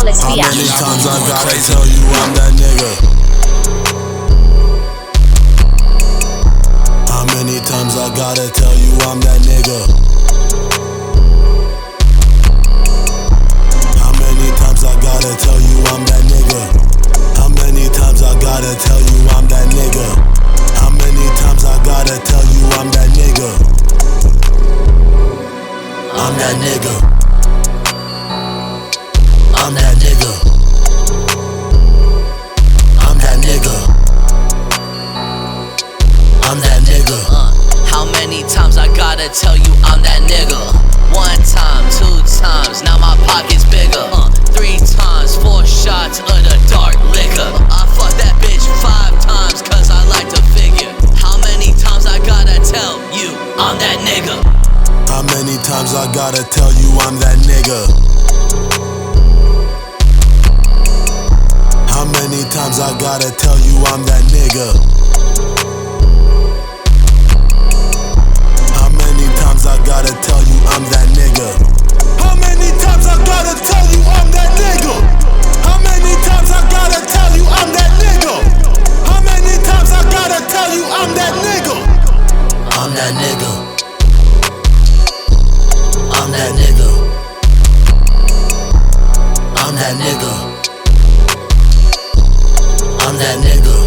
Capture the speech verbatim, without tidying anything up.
Flawless How reaction. many times I gotta tell you I'm that nigga? How many times I gotta tell you I'm that nigga? How many times I gotta tell you I'm that nigga? How many times I gotta tell you I'm that nigga? How many times I gotta tell you I'm that nigga? I'm that nigga. I'm that nigga. I'm that nigga. I'm that nigga. Uh, how many times I gotta tell you I'm that nigga? One time, two times, now my pocket's bigger. Uh, three times, four shots of the dark liquor. I fuck that bitch five times cause I like to figure. How many times I gotta tell you I'm that nigga? How many times I gotta tell you I'm that nigga? How many times I gotta tell you I'm that nigga? How many times I gotta tell you I'm that nigga? How many times I gotta tell you I'm that nigga? How many times I gotta tell you I'm that nigga? How many times I gotta tell you I'm that nigga? I'm that nigga. I'm that nigga. I'm that nigga. I'm that nigga.